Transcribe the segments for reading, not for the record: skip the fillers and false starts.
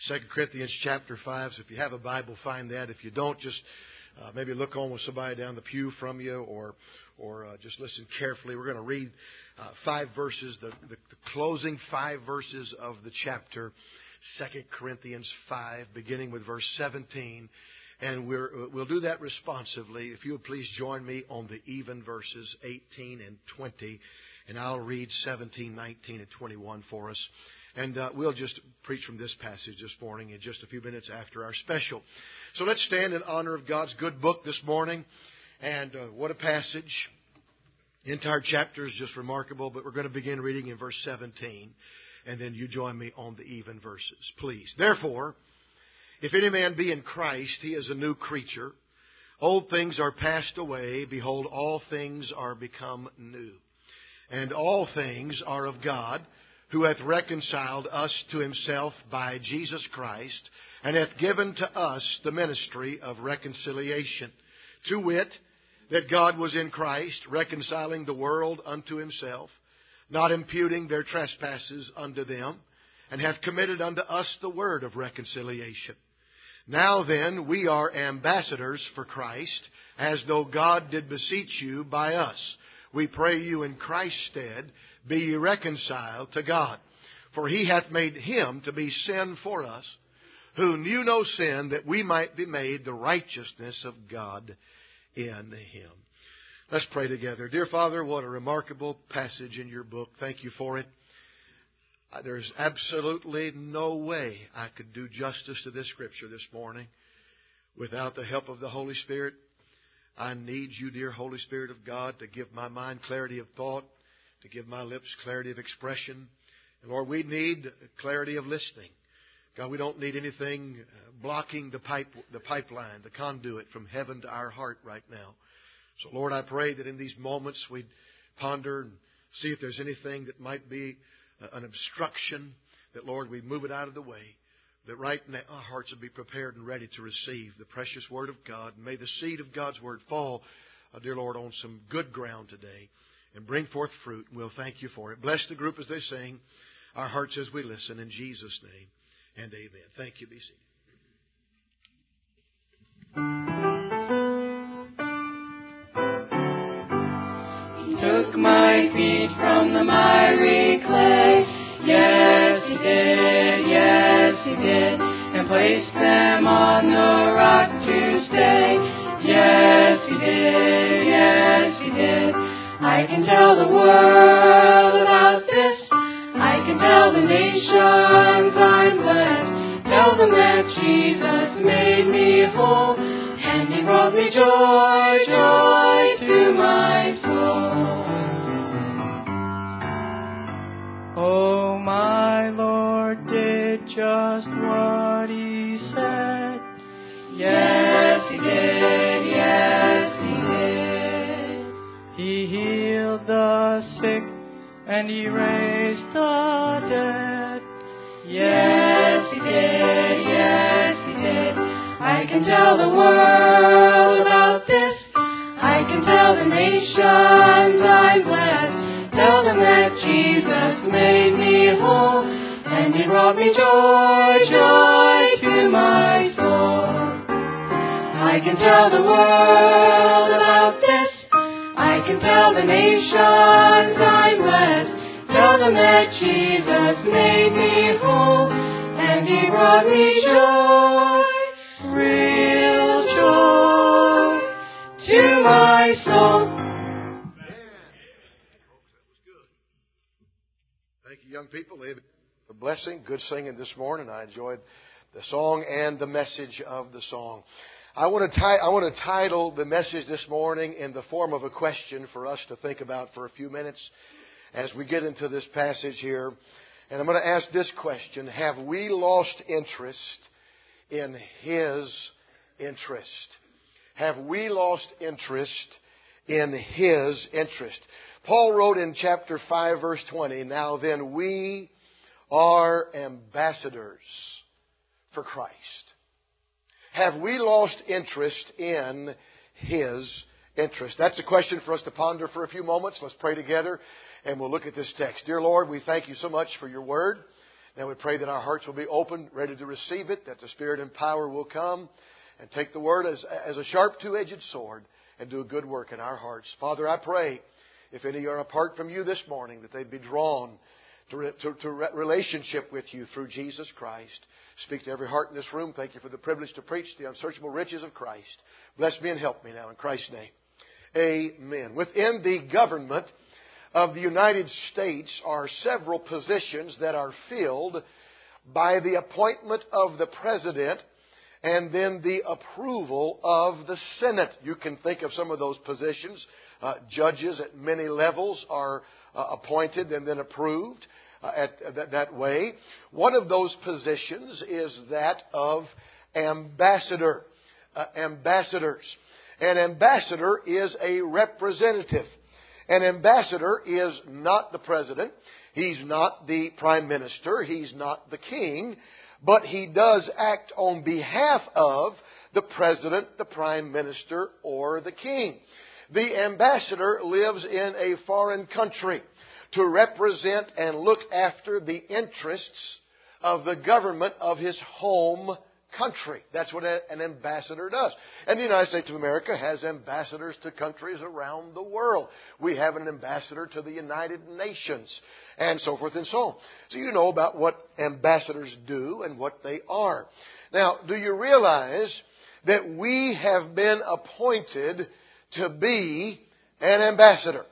2 Corinthians chapter 5. So if you have a Bible, find that. If you don't, just maybe look on with somebody down the pew from you, or just listen carefully. We're going to read 5 verses, the closing 5 verses of the chapter, 2 Corinthians 5, beginning with verse 17. And we'll do that responsively. If you would please join me on the even verses 18 and 20. And I'll read 17, 19, and 21 for us. And we'll just preach from this passage this morning in just a few minutes after our special. So let's stand in honor of God's good book this morning. And what a passage. The entire chapter is just remarkable, but we're going to begin reading in verse 17. And then you join me on the even verses, please. Therefore, if any man be in Christ, he is a new creature. Old things are passed away. Behold, all things are become new. And all things are of God, who hath reconciled us to Himself by Jesus Christ, and hath given to us the ministry of reconciliation. To wit, that God was in Christ, reconciling the world unto Himself, not imputing their trespasses unto them, and hath committed unto us the word of reconciliation. Now then, we are ambassadors for Christ, as though God did beseech you by us. We pray you in Christ's stead, be ye reconciled to God. For He hath made Him to be sin for us, who knew no sin, that we might be made the righteousness of God in Him. Let's pray together. Dear Father, what a remarkable passage in your book. Thank you for it. There's absolutely no way I could do justice to this Scripture this morning without the help of the Holy Spirit. I need you, dear Holy Spirit of God, to give my mind clarity of thought, to give my lips clarity of expression. And Lord, we need clarity of listening. God, we don't need anything blocking the pipeline, the conduit from heaven to our heart right now. So Lord, I pray that in these moments we'd ponder and see if there's anything that might be an obstruction, that Lord, we move it out of the way, that right now our hearts would be prepared and ready to receive the precious Word of God. And may the seed of God's Word fall, dear Lord, on some good ground today and bring forth fruit. And we'll thank you for it. Bless the group as they sing, our hearts as we listen, in Jesus' name and amen. Thank you. Be seated. Took my feet from the miry clay. Yes, He did, yes, He did. And placed them on the rock to stay. Yes, He did, yes, He did. I can tell the world about this. I can tell the nations I'm blessed. Tell them that Jesus made me whole. And He brought me joy, joy to my soul. Oh, my Lord did just what He said. Yes, He did, yes, He did. He healed the sick and He raised the dead. Yes, He did, yes, He did. I can tell the world about this. I can tell the nations I'm blessed. Tell them that Jesus made me whole, and He brought me joy, joy to my soul. I can tell the world about this. I can tell the nations I'm blessed. Tell them that Jesus made me whole, and He brought me joy, real joy to my soul. Thank you, young people. A blessing. Good singing this morning. I enjoyed the song and the message of the song. I want to title the message this morning in the form of a question for us to think about for a few minutes as we get into this passage here. And I'm going to ask this question: have we lost interest in His interest? Have we lost interest in His interest? Paul wrote in chapter 5, verse 20, "Now then, we are ambassadors for Christ." Have we lost interest in His interest? That's a question for us to ponder for a few moments. Let's pray together and we'll look at this text. Dear Lord, we thank you so much for your word. Now we pray that our hearts will be open, ready to receive it, that the Spirit and power will come and take the Word as a sharp two-edged sword and do a good work in our hearts. Father, I pray if any are apart from You this morning, that they'd be drawn to relationship with You through Jesus Christ. Speak to every heart in this room. Thank You for the privilege to preach the unsearchable riches of Christ. Bless me and help me now in Christ's name. Amen. Within the government of the United States are several positions that are filled by the appointment of the President and then the approval of the Senate. You can think of some of those positions. Judges at many levels are appointed and then approved that way. One of those positions is that of ambassador. Ambassadors. An ambassador is a representative. An ambassador is not the president. He's not the prime minister. He's not the king. But he does act on behalf of the president, the prime minister, or the king. The ambassador lives in a foreign country to represent and look after the interests of the government of his home country. That's what an ambassador does. And the United States of America has ambassadors to countries around the world. We have an ambassador to the United Nations, and so forth and so on. So you know about what ambassadors do and what they are. Now, do you realize that we have been appointed to be an ambassador?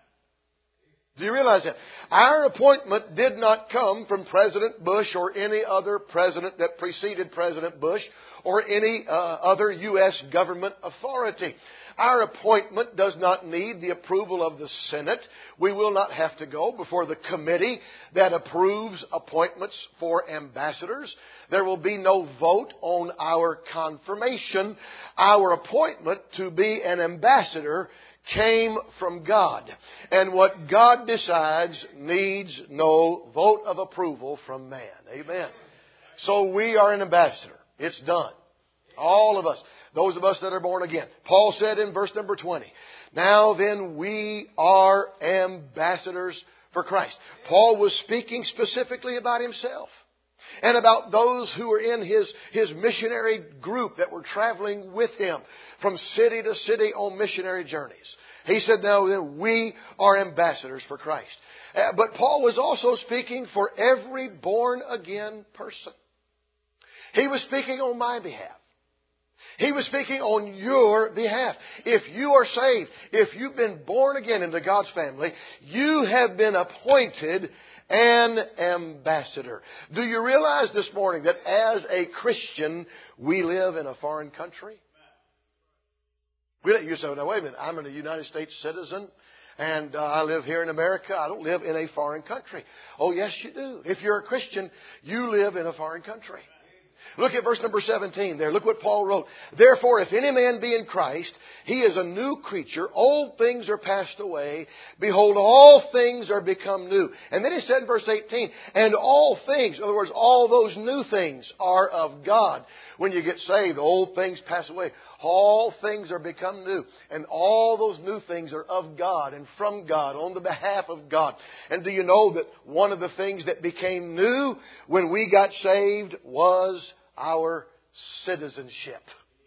Do you realize that? Our appointment did not come from President Bush or any other president that preceded President Bush or any other U.S. government authority. Our appointment does not need the approval of the Senate. We will not have to go before the committee that approves appointments for ambassadors. There will be no vote on our confirmation. Our appointment to be an ambassador came from God. And what God decides needs no vote of approval from man. Amen. So we are an ambassador. It's done. All of us. Those of us that are born again. Paul said in verse number 20, "Now then we are ambassadors for Christ." Paul was speaking specifically about himself and about those who were in his missionary group that were traveling with him from city to city on missionary journeys. He said, "Now then we are ambassadors for Christ." But Paul was also speaking for every born again person. He was speaking on my behalf. He was speaking on your behalf. If you are saved, if you've been born again into God's family, you have been appointed an ambassador. Do you realize this morning that as a Christian, we live in a foreign country? You say, "Now wait a minute, I'm a United States citizen and I live here in America. I don't live in a foreign country." Oh yes, you do. If you're a Christian, you live in a foreign country. Look at verse number 17 there. Look what Paul wrote. "Therefore, if any man be in Christ, he is a new creature. Old things are passed away. Behold, all things are become new." And then he said in verse 18, "And all things," in other words, all those new things are of God. When you get saved, old things pass away. All things are become new. And all those new things are of God and from God, on the behalf of God. And do you know that one of the things that became new when we got saved was our citizenship?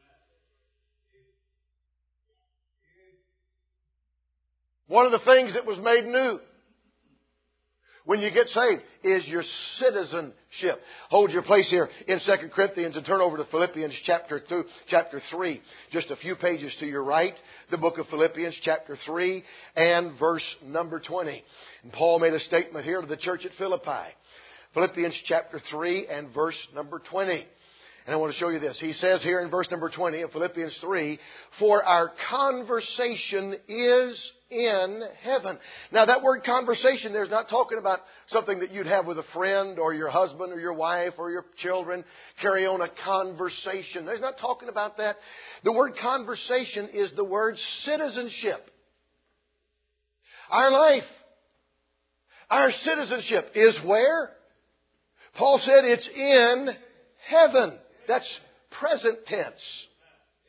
One of the things that was made new when you get saved is your citizenship. Hold your place here in 2 Corinthians and turn over to Philippians chapter 3. Just a few pages to your right. The book of Philippians chapter 3 and verse number 20. And Paul made a statement here to the church at Philippi. Philippians chapter 3 and verse number 20. And I want to show you this. He says here in verse number 20 of Philippians 3, "For our conversation is in heaven." Now that word conversation there is not talking about something that you'd have with a friend or your husband or your wife or your children. Carry on a conversation. There's not talking about that. The word conversation is the word citizenship. Our life, our citizenship is where? Paul said it's in heaven. That's present tense.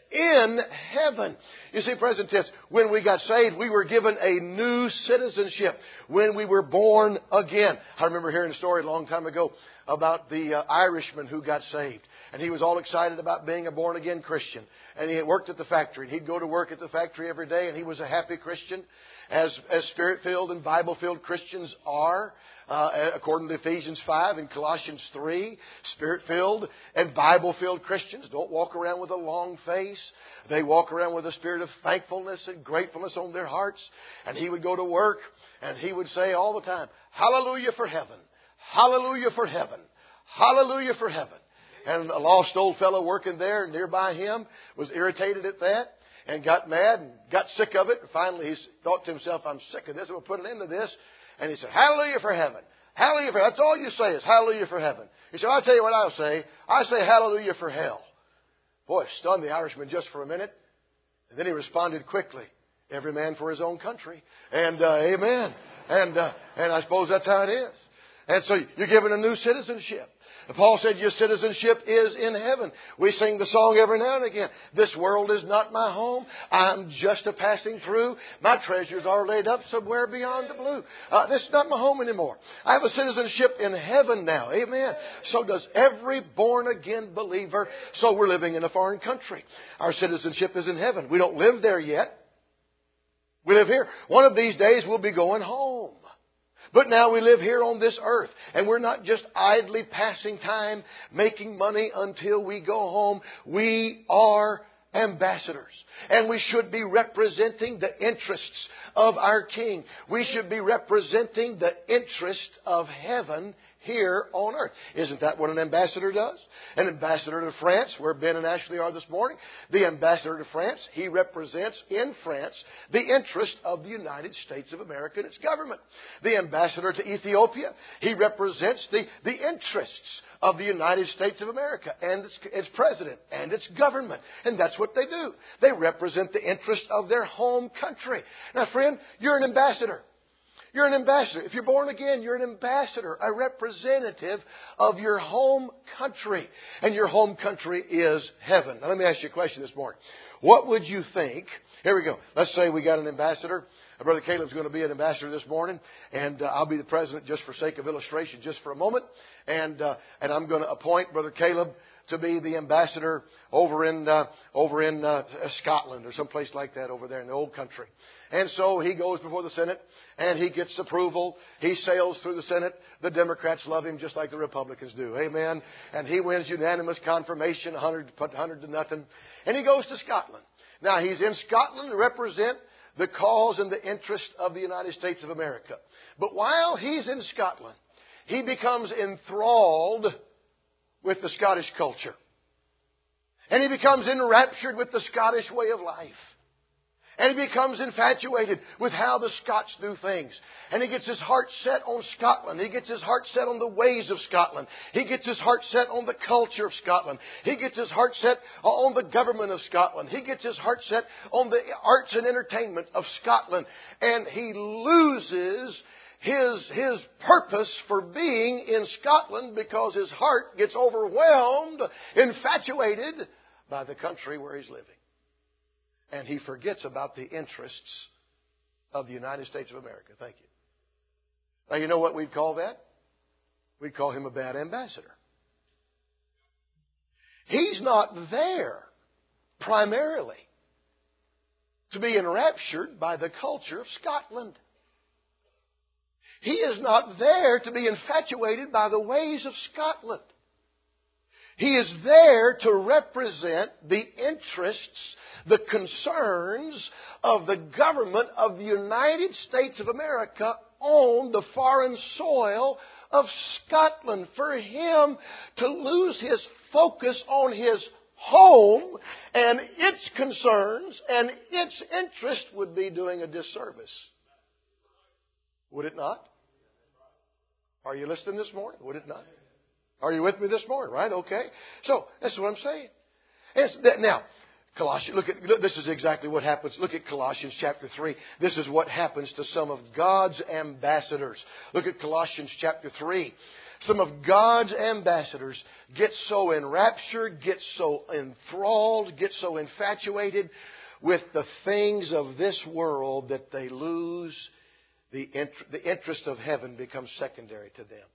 in heaven. You see, present tense, when we got saved, we were given a new citizenship when we were born again. I remember hearing a story a long time ago about the Irishman who got saved. And he was all excited about being a born-again Christian. And he had worked at the factory. And he'd go to work at the factory every day, and he was a happy Christian, as Spirit-filled and Bible-filled Christians are. According to Ephesians 5 and Colossians 3, Spirit-filled and Bible-filled Christians don't walk around with a long face. They walk around with a spirit of thankfulness and gratefulness on their hearts. And he would go to work, and he would say all the time, "Hallelujah for heaven! Hallelujah for heaven! Hallelujah for heaven!" And a lost old fellow working there nearby him was irritated at that and got mad and got sick of it. And finally he thought to himself, "I'm sick of this. I'm going to put an end to this." And he said, "Hallelujah for heaven. Hallelujah for heaven." That's all you say is hallelujah for heaven. He said, "I'll tell you what I'll say. I say hallelujah for hell." Boy, it stunned the Irishman just for a minute. And then he responded quickly, "Every man for his own country." And amen. And I suppose that's how it is. And so you're given a new citizenship. Paul said your citizenship is in heaven. We sing the song every now and again. "This world is not my home. I'm just a passing through. My treasures are laid up somewhere beyond the blue." This is not my home anymore. I have a citizenship in heaven now. Amen. So does every born-again believer. So we're living in a foreign country. Our citizenship is in heaven. We don't live there yet. We live here. One of these days we'll be going home. But now we live here on this earth, and we're not just idly passing time, making money until we go home. We are ambassadors, and we should be representing the interests of our King. We should be representing the interest of heaven here on earth. Isn't that what an ambassador does? An ambassador to France, where Ben and Ashley are this morning, the ambassador to France, he represents in France the interest of the United States of America and its government. The ambassador to Ethiopia, he represents the interests of the United States of America and its president and its government. And that's what they do. They represent the interest of their home country. Now, friend, you're an ambassador. You're an ambassador. If you're born again, you're an ambassador, a representative of your home country. And your home country is heaven. Now, let me ask you a question this morning. What would you think? Here we go. Let's say we got an ambassador. Brother Caleb's going to be an ambassador this morning. And I'll be the president just for sake of illustration, just for a moment. And I'm going to appoint Brother Caleb to be the ambassador over in Scotland or someplace like that over there in the old country. And so he goes before the Senate and he gets approval. He sails through the Senate. The Democrats love him just like the Republicans do. Amen. And he wins unanimous confirmation, 100 to nothing. And he goes to Scotland. Now he's in Scotland to represent the cause and the interest of the United States of America. But while he's in Scotland, he becomes enthralled with the Scottish culture. And he becomes enraptured with the Scottish way of life. And he becomes infatuated with how the Scots do things. And he gets his heart set on Scotland. He gets his heart set on the ways of Scotland. He gets his heart set on the culture of Scotland. He gets his heart set on the government of Scotland. He gets his heart set on the arts and entertainment of Scotland. And he loses his purpose for being in Scotland because his heart gets overwhelmed, infatuated by the country where he's living. And he forgets about the interests of the United States of America. Thank you. Now, you know what we'd call that? We'd call him a bad ambassador. He's not there primarily to be enraptured by the culture of Scotland. He is not there to be infatuated by the ways of Scotland. He is there to represent the interests, the concerns of the government of the United States of America on the foreign soil of Scotland. For him to lose his focus on his home and its concerns and its interest would be doing a disservice. Would it not? Are you listening this morning? Would it not? Are you with me this morning? Right? Okay. So, that's what I'm saying. Now, Colossians, this is exactly what happens. Look at Colossians chapter 3. This is what happens to some of God's ambassadors. Look at Colossians chapter 3. Some of God's ambassadors get so enraptured, get so enthralled, get so infatuated with the things of this world that they lose the interest of heaven becomes secondary to them.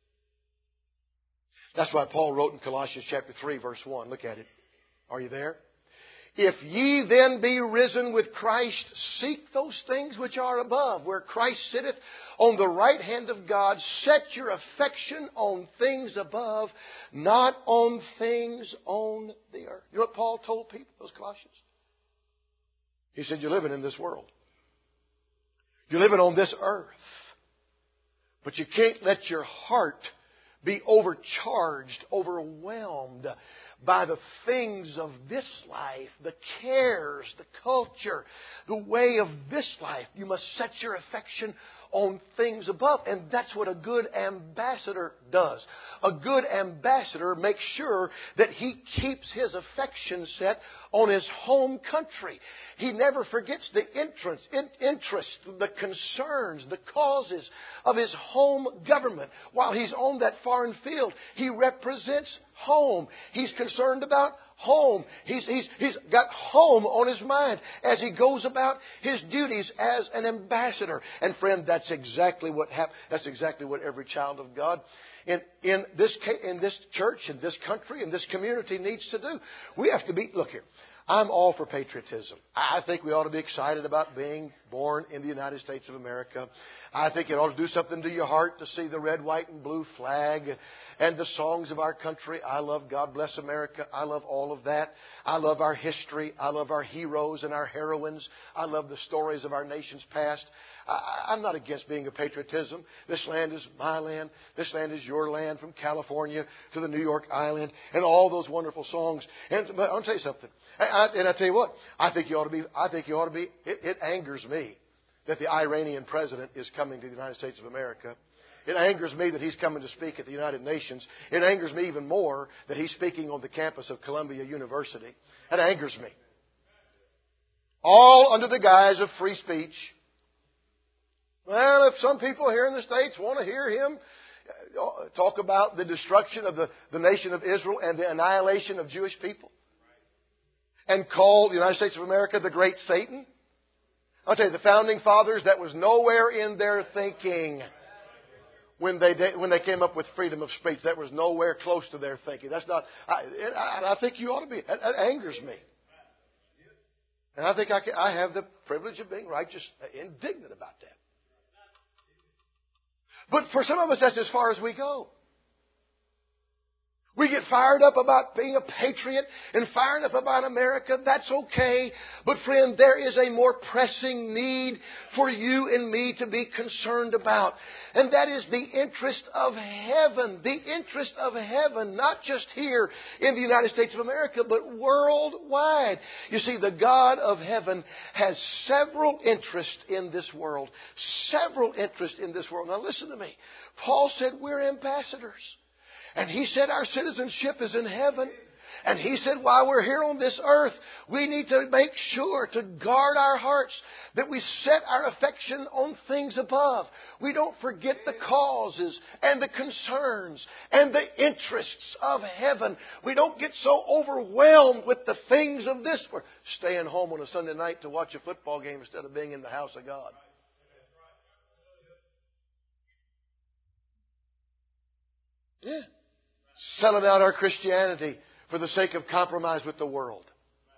That's why Paul wrote in Colossians chapter 3, verse 1. Look at it. Are you there? If ye then be risen with Christ, seek those things which are above, where Christ sitteth on the right hand of God. Set your affection on things above, not on things on the earth. You know what Paul told people, those Colossians? He said, you're living in this world. You're living on this earth. But you can't let your heart be overcharged, overwhelmed by the things of this life, the cares, the culture, the way of this life. You must set your affection on things above. And that's what a good ambassador does. A good ambassador makes sure that he keeps his affection set on his home country. He never forgets the interest, the concerns, the causes of his home government. While he's on that foreign field, he represents home. He's concerned about home. He's got home on his mind as he goes about his duties as an ambassador. And friend, that's exactly what happens. That's exactly what every child of God in this church, in this country, in this community needs to do. We have to be, look here, I'm all for patriotism. I think we ought to be excited about being born in the United States of America. I think it ought to do something to your heart to see the red, white, and blue flag and the songs of our country. I love God Bless America. I love all of that. I love our history. I love our heroes and our heroines. I love the stories of our nation's past. I'm not against being a patriotism. This land is my land. This land is your land, from California to the New York Island, and all those wonderful songs. But I'll tell you something. And I tell you what, I think you ought to be. It angers me that the Iranian president is coming to the United States of America. It angers me that he's coming to speak at the United Nations. It angers me even more that he's speaking on the campus of Columbia University. That angers me. All under the guise of free speech. Well, if some people here in the States want to hear him talk about the destruction of the nation of Israel and the annihilation of Jewish people, and call the United States of America the great Satan, I'll tell you, the founding fathers, that was nowhere in their thinking when they came up with freedom of speech. That was nowhere close to their thinking. That's not. I think you ought to be. That angers me, and I think I have the privilege of being righteous, indignant about that. But for some of us, that's as far as we go. We get fired up about being a patriot and fired up about America. That's okay. But friend, there is a more pressing need for you and me to be concerned about. And that is the interest of heaven. The interest of heaven, not just here in the United States of America, but worldwide. You see, the God of heaven has several interests in this world. Several interests in this world. Now listen to me. Paul said we're ambassadors. And he said our citizenship is in heaven. And he said while we're here on this earth, we need to make sure to guard our hearts, that we set our affection on things above. We don't forget the causes and the concerns and the interests of heaven. We don't get so overwhelmed with the things of this world. Staying home on a Sunday night to watch a football game instead of being in the house of God. Yeah. Selling out our Christianity for the sake of compromise with the world.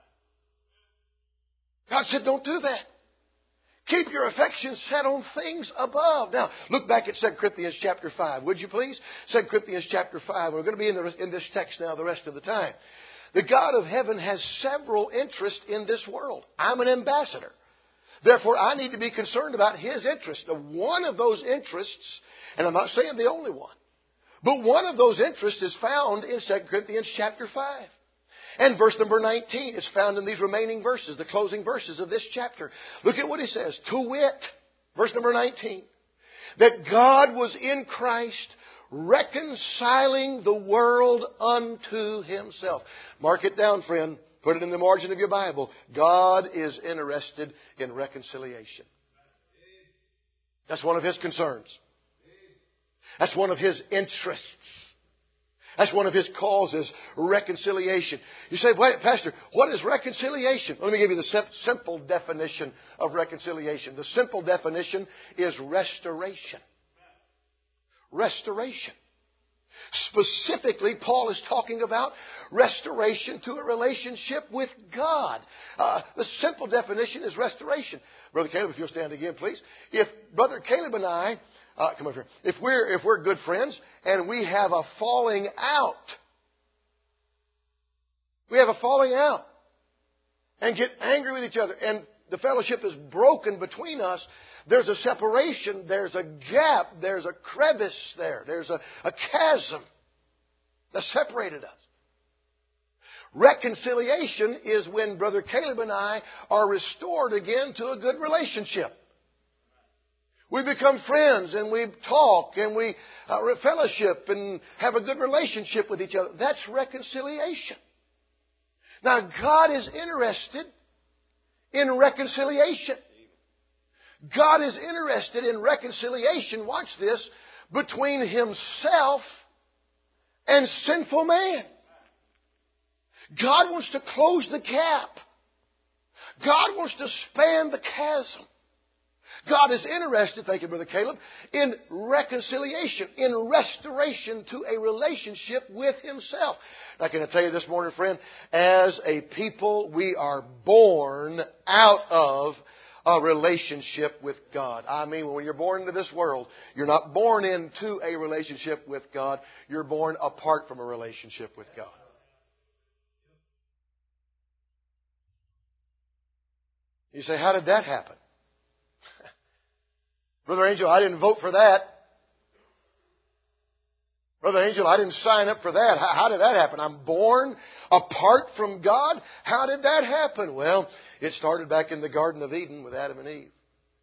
God said, don't do that. Keep your affections set on things above. Now, look back at 2 Corinthians chapter 5, would you please? 2 Corinthians chapter 5. We're going to be in this text now the rest of the time. The God of heaven has several interests in this world. I'm an ambassador. Therefore, I need to be concerned about His interests. Now, one of those interests, and I'm not saying the only one, but one of those interests is found in 2 Corinthians chapter 5. And verse number 19 is found in these remaining verses, the closing verses of this chapter. Look at what he says. To wit, verse number 19, that God was in Christ reconciling the world unto Himself. Mark it down, friend. Put it in the margin of your Bible. God is interested in reconciliation. That's one of His concerns. That's one of His interests. That's one of His causes, reconciliation. You say, wait, Pastor, what is reconciliation? Let me give you the simple definition of reconciliation. The simple definition is restoration. Restoration. Specifically, Paul is talking about restoration to a relationship with God. The simple definition is restoration. Brother Caleb, if you'll stand again, please. If Brother Caleb and I, come over here. If we're good friends and we have a falling out, and get angry with each other, and the fellowship is broken between us, there's a separation, there's a gap, there's a crevice there, there's a chasm that separated us. Reconciliation is when Brother Caleb and I are restored again to a good relationship. We become friends and we talk and we fellowship and have a good relationship with each other. That's reconciliation. Now, God is interested in reconciliation. God is interested in reconciliation, watch this, between Himself and sinful man. God wants to close the gap. God wants to span the chasm. God is interested, thank you, Brother Caleb, in reconciliation, in restoration to a relationship with Himself. Now, can I tell you this morning, friend, as a people, we are born out of a relationship with God. I mean, when you're born into this world, you're not born into a relationship with God. You're born apart from a relationship with God. You say, how did that happen? Brother Angel, I didn't vote for that. Brother Angel, I didn't sign up for that. How did that happen? I'm born apart from God? How did that happen? Well, it started back in the Garden of Eden with Adam and Eve.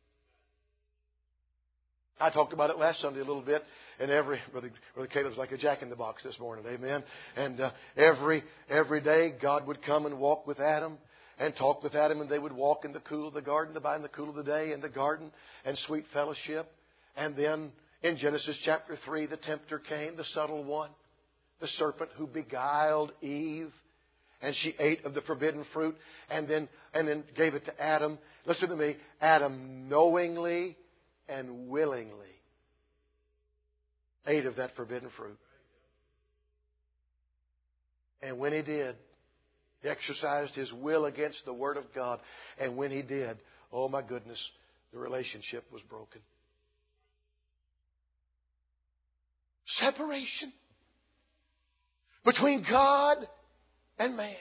I talked about it last Sunday a little bit. And Brother Caleb's like a jack-in-the-box this morning. Amen. And every day God would come and walk with Adam and talk with Adam, and they would walk in the cool of the garden, in the cool of the day in the garden, and sweet fellowship. And then in Genesis chapter 3, the tempter came, the subtle one, the serpent who beguiled Eve, and she ate of the forbidden fruit, and then gave it to Adam. Listen to me, Adam knowingly and willingly ate of that forbidden fruit. And when he did, he exercised his will against the Word of God. And when he did, oh my goodness, the relationship was broken. Separation between God and man.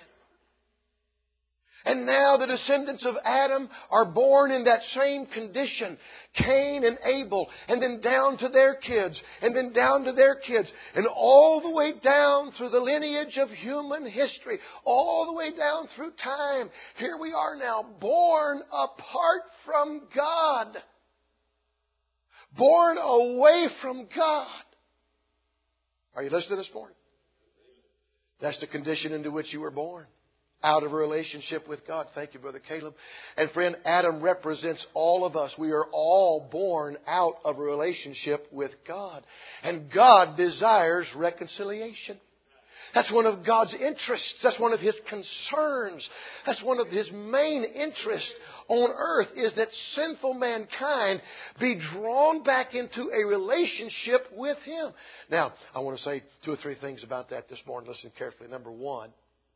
And now the descendants of Adam are born in that same condition. Cain and Abel, and then down to their kids, and then down to their kids, and all the way down through the lineage of human history, all the way down through time. Here we are now, born apart from God. Born away from God. Are you listening this morning? That's the condition into which you were born. Out of a relationship with God. Thank you, Brother Caleb. And friend, Adam represents all of us. We are all born out of a relationship with God. And God desires reconciliation. That's one of God's interests. That's one of His concerns. That's one of His main interests on earth, is that sinful mankind be drawn back into a relationship with Him. Now, I want to say 2 or 3 things about that this morning. Listen carefully. Number one,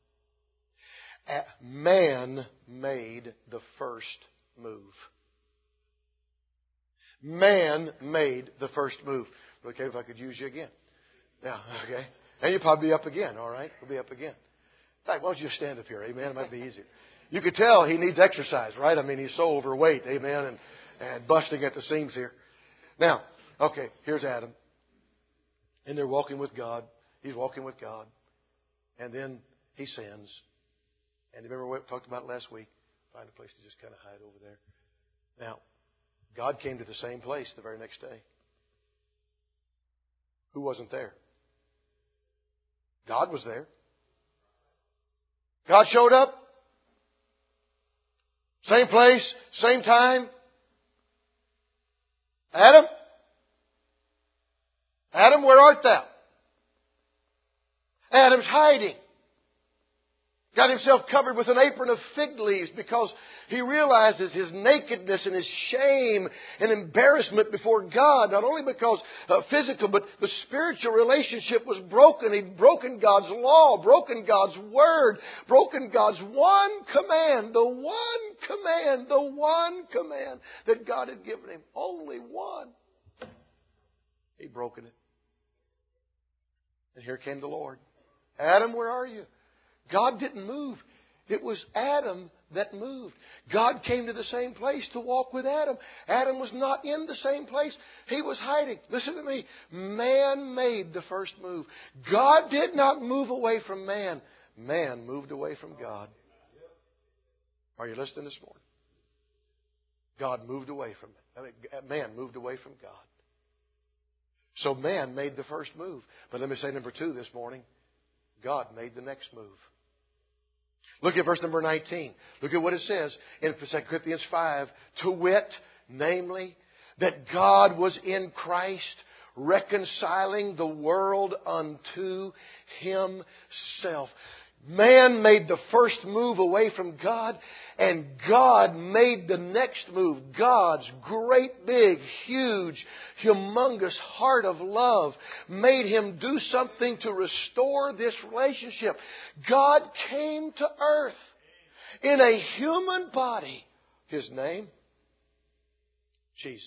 man made the first move. Man made the first move. Okay, if I could use you again. Now, okay. And you'll probably be up again, all right? We'll be up again. In fact, why don't you stand up here, amen? It might be easier. You could tell he needs exercise, right? I mean, he's so overweight, amen, and busting at the seams here. Now, okay, here's Adam. And they're walking with God. He's walking with God. And then he sins. And remember what we talked about last week? Find a place to just kind of hide over there. Now, God came to the same place the very next day. Who wasn't there? God was there. God showed up. Same place, same time. Adam? Adam, where art thou? Adam's hiding. Got himself covered with an apron of fig leaves because he realizes his nakedness and his shame and embarrassment before God. Not only because physical, but the spiritual relationship was broken. He'd broken God's law, broken God's word, broken God's one command. The one command that God had given him. Only one. He'd broken it. And here came the Lord. Adam, where are you? God didn't move. It was Adam that moved. God came to the same place to walk with Adam. Adam was not in the same place. He was hiding. Listen to me. Man made the first move. God did not move away from man. Man moved away from God. Are you listening this morning? God moved away from man moved away from God. So man made the first move. But let me say number 2 this morning. God made the next move. Look at verse number 19. Look at what it says in 2 Corinthians 5. To wit, namely, that God was in Christ reconciling the world unto Himself. Man made the first move away from God, and God made the next move. God's great, big, huge, humongous heart of love made Him do something to restore this relationship. God came to earth in a human body. His name? Jesus.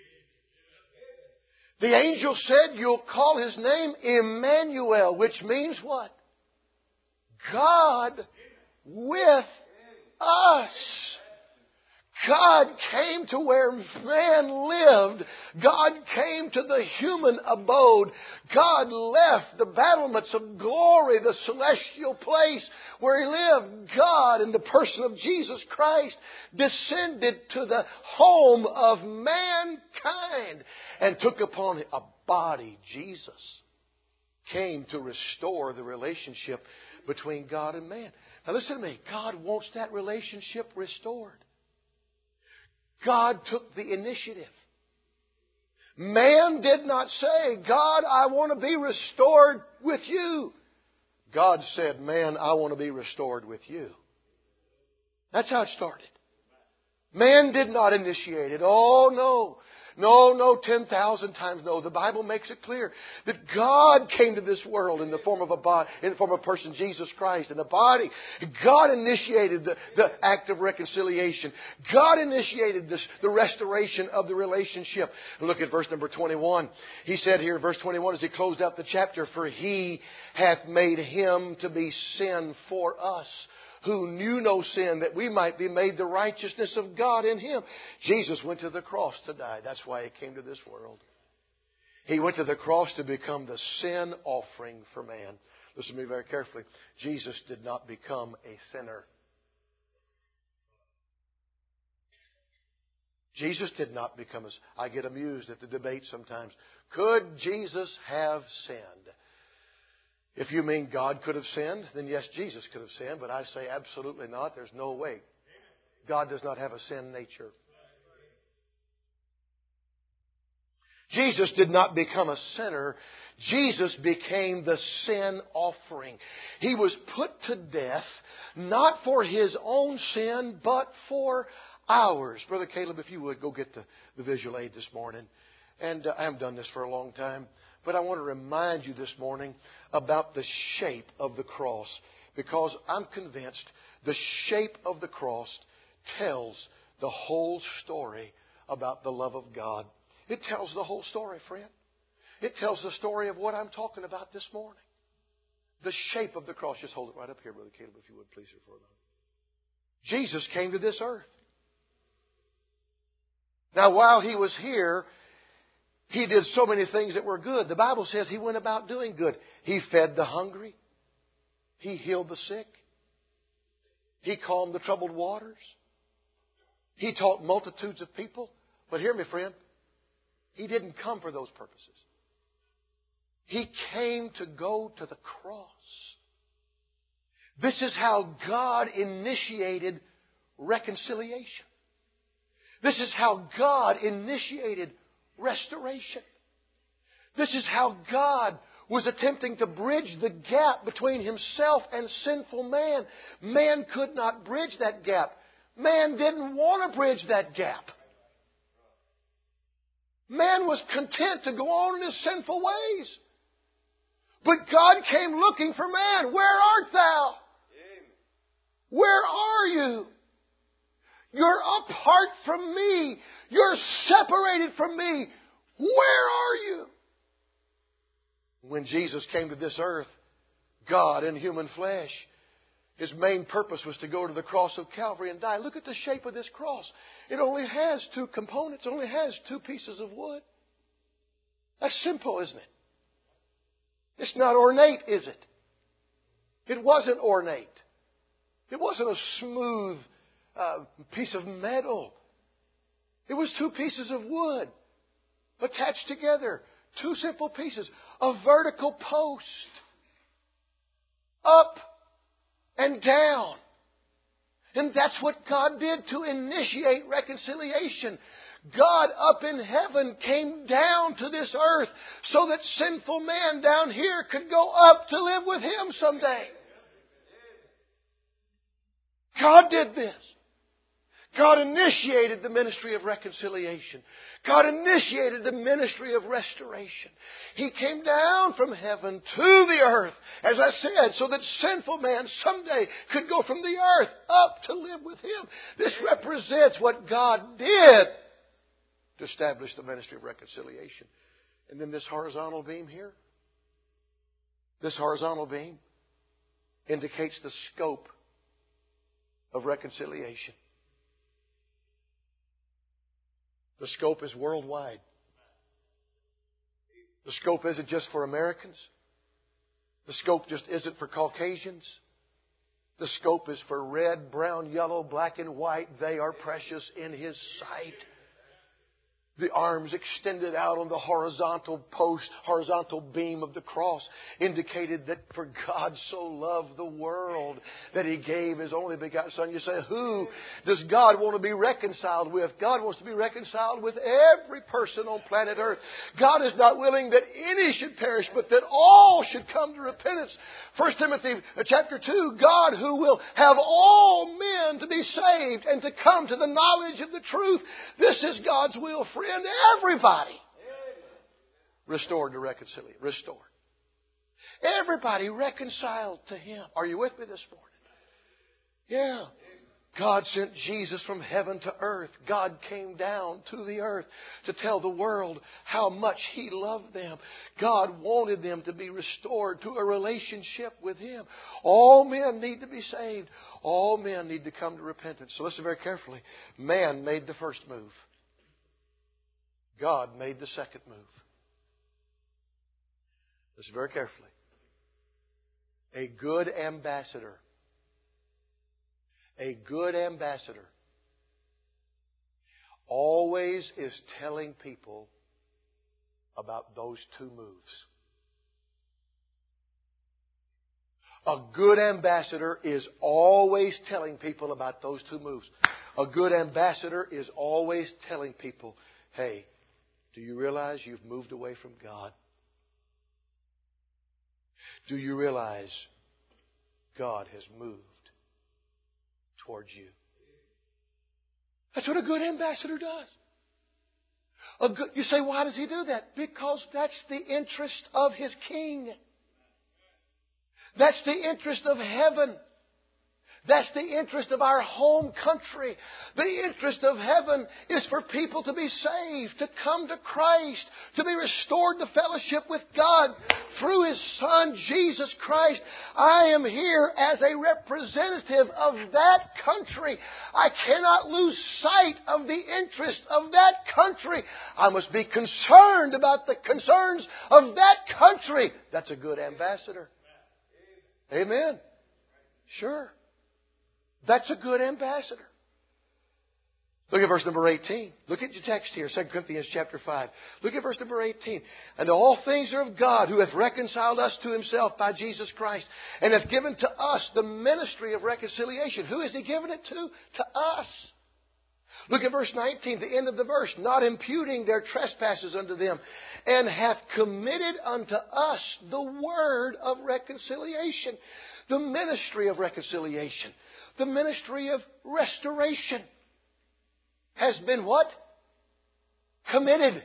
The angel said, you'll call His name Emmanuel, which means what? God with us. God came to where man lived. God came to the human abode. God left the battlements of glory, the celestial place where He lived. God, in the person of Jesus Christ, descended to the home of mankind and took upon a body. Jesus came to restore the relationship between God and man. Now listen to me. God wants that relationship restored. God took the initiative. Man did not say, God, I want to be restored with you. God said, man, I want to be restored with you. That's how it started. Man did not initiate it. Oh, no. No, 10,000 times no. The Bible makes it clear that God came to this world in the form of a body, in the form of a person, Jesus Christ, in a body. God initiated the act of reconciliation. God initiated the restoration of the relationship. Look at verse number 21. He said here, verse 21, as he closed out the chapter, for He hath made Him to be sin for us, who knew no sin, that we might be made the righteousness of God in Him. Jesus went to the cross to die. That's why He came to this world. He went to the cross to become the sin offering for man. Listen to me very carefully. Jesus did not become a sinner. Jesus did not become a sinner. I get amused at the debate sometimes. Could Jesus have sinned? If you mean God could have sinned, then yes, Jesus could have sinned. But I say absolutely not. There's no way. God does not have a sin nature. Jesus did not become a sinner. Jesus became the sin offering. He was put to death, not for His own sin, but for ours. Brother Caleb, if you would, go get the visual aid this morning. And I haven't done this for a long time. But I want to remind you this morning about the shape of the cross. Because I'm convinced the shape of the cross tells the whole story about the love of God. It tells the whole story, friend. It tells the story of what I'm talking about this morning. The shape of the cross. Just hold it right up here, Brother Caleb, if you would, please, for a moment. Jesus came to this earth. Now, while He was here, He did so many things that were good. The Bible says He went about doing good. He fed the hungry. He healed the sick. He calmed the troubled waters. He taught multitudes of people. But hear me, friend. He didn't come for those purposes. He came to go to the cross. This is how God initiated reconciliation. This is how God initiated restoration. This is how God was attempting to bridge the gap between Himself and sinful man. Man could not bridge that gap. Man didn't want to bridge that gap. Man was content to go on in his sinful ways. But God came looking for man. Where art thou? Where are you? You're apart from me. You're separated from me. Where are you? When Jesus came to this earth, God in human flesh, His main purpose was to go to the cross of Calvary and die. Look at the shape of this cross. It only has two components. It only has two pieces of wood. That's simple, isn't it? It's not ornate, is it? It wasn't ornate. It wasn't a smooth piece of metal. It was two pieces of wood attached together. Two simple pieces. A vertical post. Up and down. And that's what God did to initiate reconciliation. God up in heaven came down to this earth so that sinful man down here could go up to live with Him someday. God did this. God initiated the ministry of reconciliation. God initiated the ministry of restoration. He came down from heaven to the earth, as I said, so that sinful man someday could go from the earth up to live with Him. This represents what God did to establish the ministry of reconciliation. And then this horizontal beam here, this horizontal beam indicates the scope of reconciliation. The scope is worldwide. The scope isn't just for Americans. The scope just isn't for Caucasians. The scope is for red, brown, yellow, black, and white. They are precious in His sight. The arms extended out on the horizontal post, horizontal beam of the cross indicated that for God so loved the world that He gave His only begotten Son. You say, who does God want to be reconciled with? God wants to be reconciled with every person on planet Earth. God is not willing that any should perish, but that all should come to repentance. 1 Timothy chapter 2, God who will have all men to be saved and to come to the knowledge of the truth. This is God's will, friend. Everybody restored to reconciliation. Restored. Everybody reconciled to Him. Are you with me this morning? Yeah. God sent Jesus from heaven to earth. God came down to the earth to tell the world how much He loved them. God wanted them to be restored to a relationship with Him. All men need to be saved. All men need to come to repentance. So listen very carefully. Man made the first move. God made the second move. Listen very carefully. A good ambassador always is telling people about those two moves. A good ambassador is always telling people about those two moves. A good ambassador is always telling people, hey, do you realize you've moved away from God? Do you realize God has moved towards you? That's what a good ambassador does. You say, why does he do that? Because that's the interest of his king. That's the interest of heaven. That's the interest of our home country. The interest of heaven is for people to be saved, to come to Christ, to be restored to fellowship with God through His Son, Jesus Christ. I am here as a representative of that country. I cannot lose sight of the interest of that country. I must be concerned about the concerns of that country. That's a good ambassador. Amen. Sure. That's a good ambassador. Look at verse number 18. Look at your text here, 2 Corinthians chapter 5. Look at verse number 18. And all things are of God, who hath reconciled us to Himself by Jesus Christ, and hath given to us the ministry of reconciliation. Who has He given it to? To us. Look at verse 19, the end of the verse. Not imputing their trespasses unto them, and hath committed unto us the word of reconciliation. The ministry of reconciliation. The ministry of restoration has been what? Committed.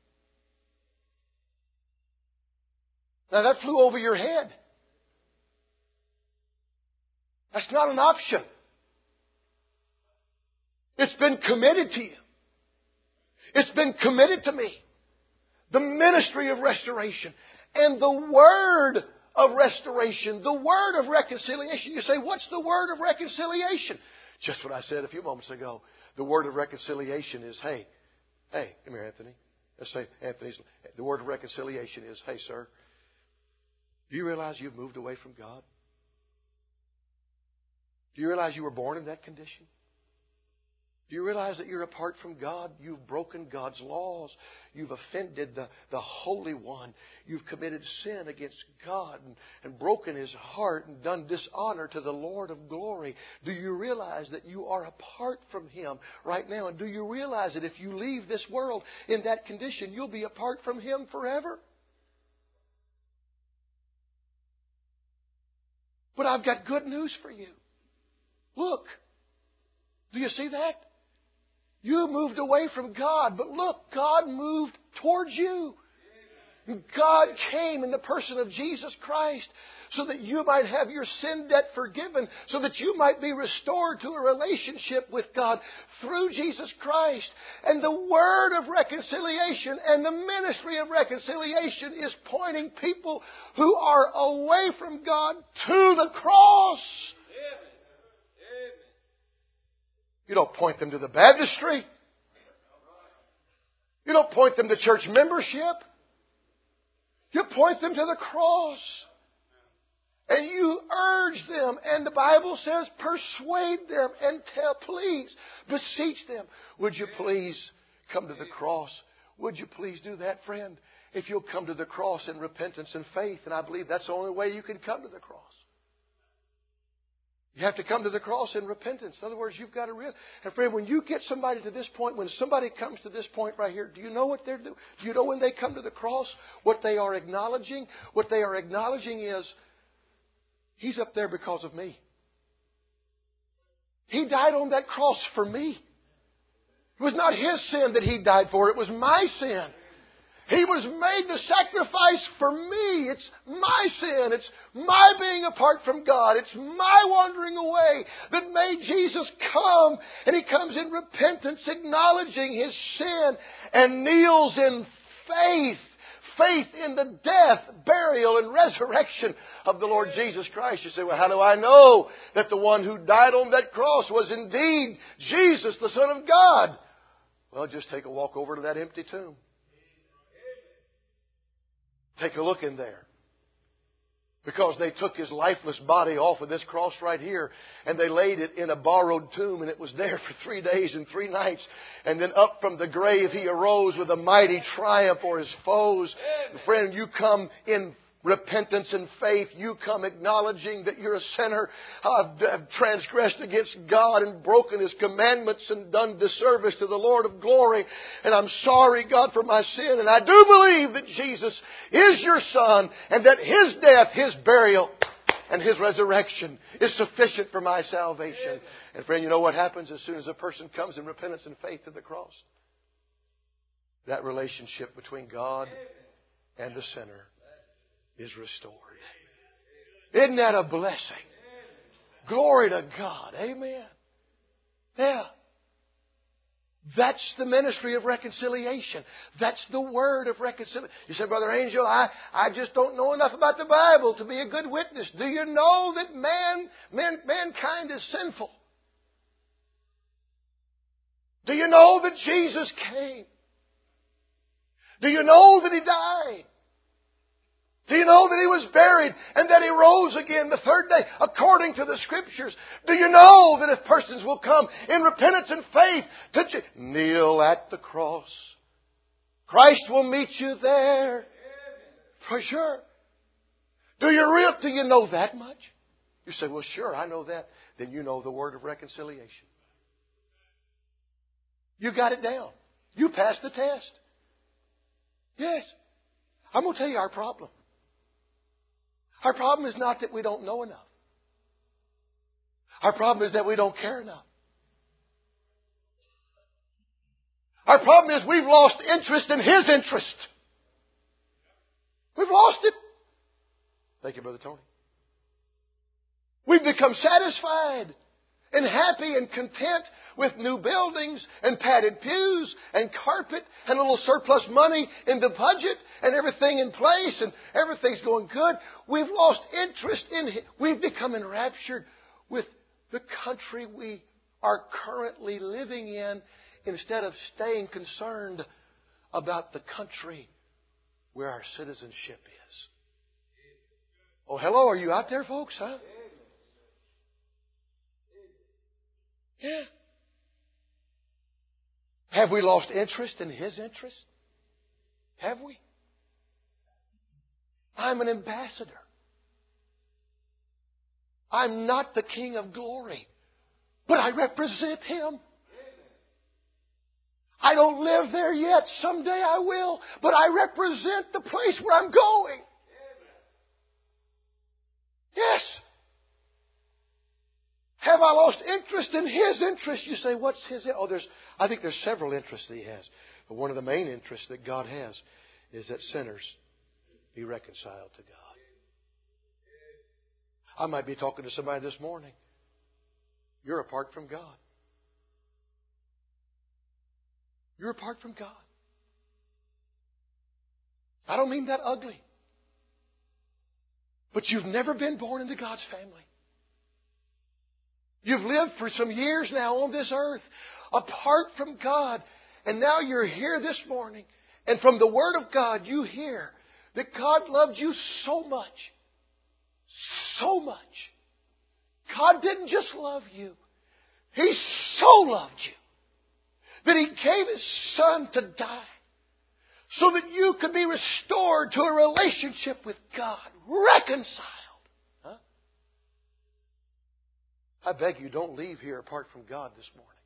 Now that flew over your head. That's not an option. It's been committed to you. It's been committed to me. The ministry of restoration and the word of restoration, the word of reconciliation. You say, what's the word of reconciliation? Just what I said a few moments ago. The word of reconciliation is, hey, come here, Anthony. Let's say, the word of reconciliation is, hey, sir, do you realize you've moved away from God? Do you realize you were born in that condition? Do you realize that you're apart from God? You've broken God's laws. You've offended the Holy One. You've committed sin against God and broken His heart and done dishonor to the Lord of glory. Do you realize that you are apart from Him right now? And do you realize that if you leave this world in that condition, you'll be apart from Him forever? But I've got good news for you. Look. Do you see that? You moved away from God, but look, God moved towards you. God came in the person of Jesus Christ so that you might have your sin debt forgiven, so that you might be restored to a relationship with God through Jesus Christ. And the word of reconciliation and the ministry of reconciliation is pointing people who are away from God to the cross. You don't point them to the baptistry. You don't point them to church membership. You point them to the cross. And you urge them. And the Bible says persuade them and please, beseech them. Would you please come to the cross? Would you please do that, friend? If you'll come to the cross in repentance and faith. And I believe that's the only way you can come to the cross. You have to come to the cross in repentance. In other words, you've got to realize. And friend, when you get somebody to this point, when somebody comes to this point right here, do you know what they're doing? Do you know when they come to the cross, what they are acknowledging? What they are acknowledging is, He's up there because of me. He died on that cross for me. It was not His sin that He died for. It was my sin. He was made the sacrifice for me. It's my sin. It's my being apart from God. It's my wandering away that made Jesus come. And He comes in repentance, acknowledging His sin, and kneels in faith. Faith in the death, burial, and resurrection of the Lord Jesus Christ. You say, well, how do I know that the one who died on that cross was indeed Jesus, the Son of God? Well, just take a walk over to that empty tomb. Take a look in there. Because they took His lifeless body off of this cross right here and they laid it in a borrowed tomb, and it was there for 3 days and 3 nights. And then up from the grave He arose with a mighty triumph for His foes. Friend, you come in repentance and faith. You come acknowledging that you're a sinner, have transgressed against God and broken His commandments and done disservice to the Lord of glory. And I'm sorry, God, for my sin. And I do believe that Jesus is your Son and that His death, His burial, and His resurrection is sufficient for my salvation. And friend, you know what happens as soon as a person comes in repentance and faith to the cross? That relationship between God and the sinner is restored. Isn't that a blessing? Glory to God. Amen. Yeah. That's the ministry of reconciliation. That's the word of reconciliation. You said, Brother Angel, I just don't know enough about the Bible to be a good witness. Do you know that mankind is sinful? Do you know that Jesus came? Do you know that He died? Do you know that He was buried and that He rose again the third day according to the Scriptures? Do you know that if persons will come in repentance and faith to kneel at the cross, Christ will meet you there? For sure. Do you know that much? You say, well, sure, I know that. Then you know the word of reconciliation. You got it down. You passed the test. Yes. I'm going to tell you our problem. Our problem is not that we don't know enough. Our problem is that we don't care enough. Our problem is we've lost interest in His interest. We've lost it. Thank you, Brother Tony. We've become satisfied and happy and content with new buildings and padded pews and carpet and a little surplus money in the budget and everything in place and everything's going good. We've lost interest in Him. We've become enraptured with the country we are currently living in instead of staying concerned about the country where our citizenship is. Oh, hello, are you out there, folks? Huh? Yeah. Have we lost interest in His interest? Have we? I'm an ambassador. I'm not the King of glory, but I represent Him. I don't live there yet. Someday I will, but I represent the place where I'm going. Yes. Have I lost interest in His interest? You say, what's His? I think there's several interests that He has. But one of the main interests that God has is that sinners be reconciled to God. I might be talking to somebody this morning. You're apart from God. You're apart from God. I don't mean that ugly. But you've never been born into God's family. You've lived for some years now on this earth apart from God. And now you're here this morning. And from the Word of God you hear that God loved you so much. So much. God didn't just love you. He so loved you that He gave His Son to die so that you could be restored to a relationship with God. Reconciled. Huh? I beg you, don't leave here apart from God this morning.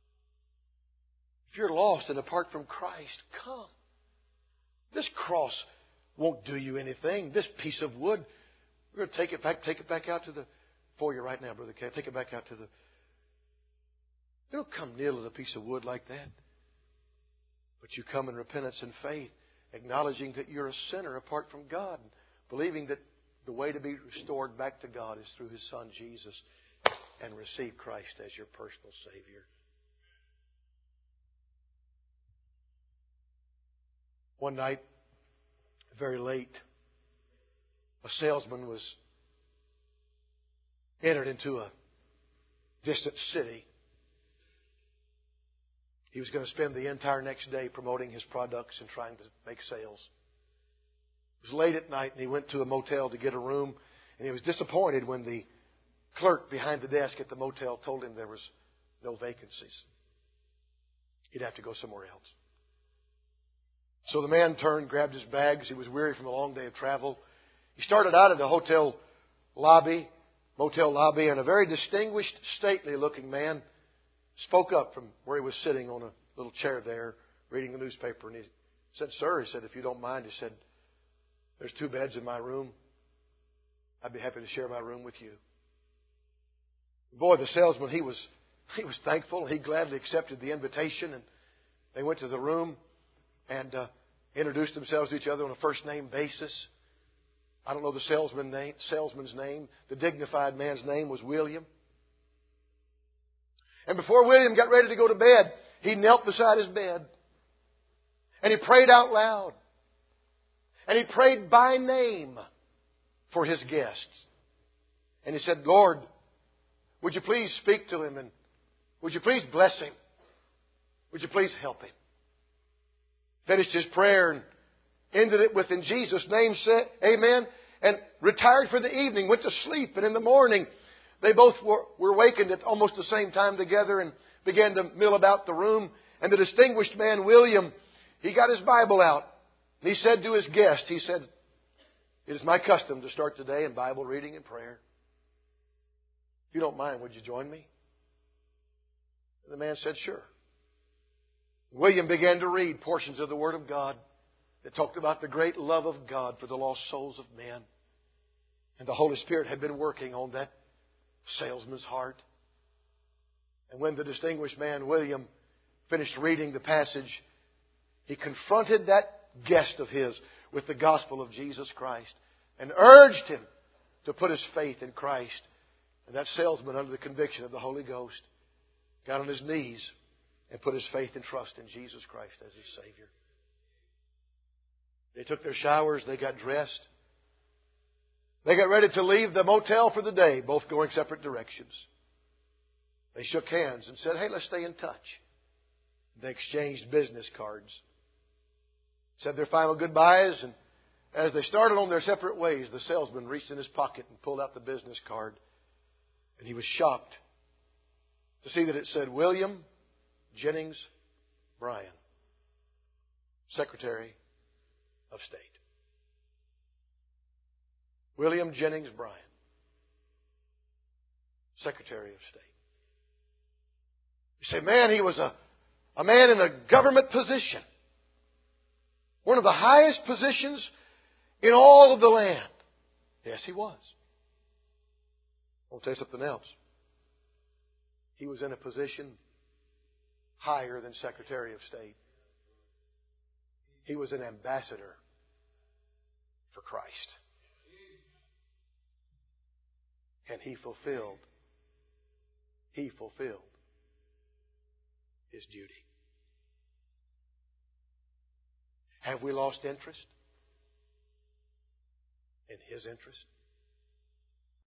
If you're lost and apart from Christ, come. This cross won't do you anything. This piece of wood, we're going to take it back out to the foyer right now, Brother Kev. Take it back out to the... Don't come kneel to a piece of wood like that. But you come in repentance and faith, acknowledging that you're a sinner apart from God, believing that the way to be restored back to God is through His Son, Jesus, and receive Christ as your personal Savior. One night, very late, a salesman was entered into a distant city. He was going to spend the entire next day promoting his products and trying to make sales. It was late at night and he went to a motel to get a room, and he was disappointed when the clerk behind the desk at the motel told him there was no vacancies. He'd have to go somewhere else. So the man turned, grabbed his bags. He was weary from a long day of travel. He started out at the motel lobby, and a very distinguished, stately-looking man spoke up from where he was sitting on a little chair there, reading the newspaper. And he said, "Sir," he said, "if you don't mind," he said, "there's 2 beds in my room. I'd be happy to share my room with you." Boy, the salesman, he was thankful. He gladly accepted the invitation, and they went to the room and introduced themselves to each other on a first-name basis. I don't know the salesman's name. The dignified man's name was William. And before William got ready to go to bed, he knelt beside his bed. And he prayed out loud. And he prayed by name for his guests. And he said, "Lord, would you please speak to him, and would you please bless him? Would you please help him?" Finished his prayer and ended it with, "In Jesus' name, said amen," and retired for the evening, went to sleep. And in the morning, they both were wakened at almost the same time together and began to mill about the room. And the distinguished man, William, he got his Bible out. He said to his guest, he said, "It is my custom to start today in Bible reading and prayer. If you don't mind, would you join me?" And the man said, "Sure." William began to read portions of the Word of God. that talked about the great love of God for the lost souls of men. And the Holy Spirit had been working on that salesman's heart. And when the distinguished man, William, finished reading the passage, he confronted that guest of his with the gospel of Jesus Christ and urged him to put his faith in Christ. And that salesman, under the conviction of the Holy Ghost, got on his knees and put his faith and trust in Jesus Christ as his Savior. They took their showers, they got dressed. They got ready to leave the motel for the day, both going separate directions. They shook hands and said, "Hey, let's stay in touch." They exchanged business cards, said their final goodbyes, and as they started on their separate ways, the salesman reached in his pocket and pulled out the business card. And he was shocked to see that it said, William Jennings Bryan, Secretary of State. William Jennings Bryan, Secretary of State. You say, man, he was a man in a government position. One of the highest positions in all of the land. Yes, he was. I'll tell you something else. He was in a position higher than Secretary of State. He was an ambassador for Christ. And he fulfilled his duty. Have we lost interest in his interest?